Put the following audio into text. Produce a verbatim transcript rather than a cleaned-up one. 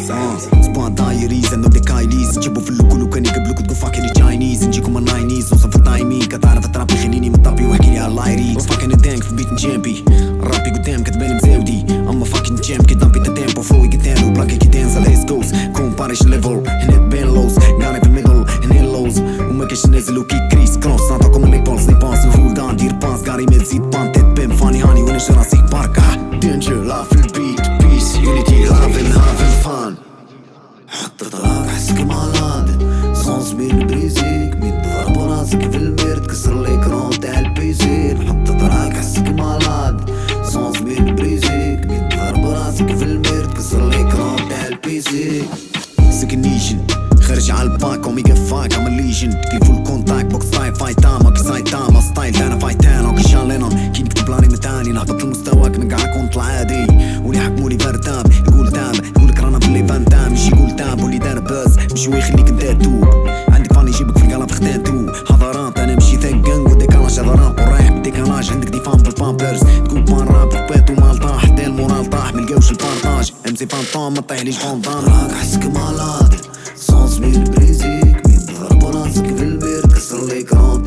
سبوع دايريز انو دي كايليز نجيبو في اللوكول وكان يقبلوك تقول فاكيني تشاينيز نجيكم من ناينيز نوصل في التايمين كتعرف التراب يخليني مطابي واحكيلي على اللايريز وفاكيني دانك في بيت نجامبي الرابي قدام كتبالي مزاودي اما فاكين جام كي دامبي تتيمبو فوي قدام وبلاكي كي دانز على ايس كوست كومباريش ليفل هنا بين لوز قاعد في الميدل هنا اللوز وما كاش نازل وكي كريس كروس نعطاكم اللي بونس لي بونس وهول دان دير بانس قاري ميل زيد بان تيت بيم فاني هاني ونش راسي باركا دينجر لا في البيت بيس يونيتي هافن هافن فان حط طلاق حسك مالاد صوص بين بريزيك مين ضرب راسك في المير تكسر ليكرون تاع البيسي حط طلاق حسك مالاد صوص بين بريزيك مين ضرب راسك في المير تكسر ليكرون تاع البيسي سكنيشن خارج على الباك اوميجا فاك عمل ليجن كيف الكونتاكت بوكس تايم فايت تاما كي سايت تاما ستايل تانا فايت تانا وكي شان لينون كي نكتب لاني متاني نهبط لمستواك نقع كونت العادي واللي حكمولي فارتاب يقول تام يقولك رانا في اللي فان تام يجي يقول تام واللي دار باز مشي يخليك انت توب عندك فاني يجيبك في القلم فختاتو حضارات انا مشي ثقن وديكالاج حضارات ورايح بالديكالاج عندك ديفان بالبامبرز تقول بان راب باتو مال طاح حتى المورال طاح ملقاوش البارطاج امسي فانطوم ما طيحليش فونطان راك حسك مالاد صوص بين بريزيك مين ضرب راسك في البير كسر ليك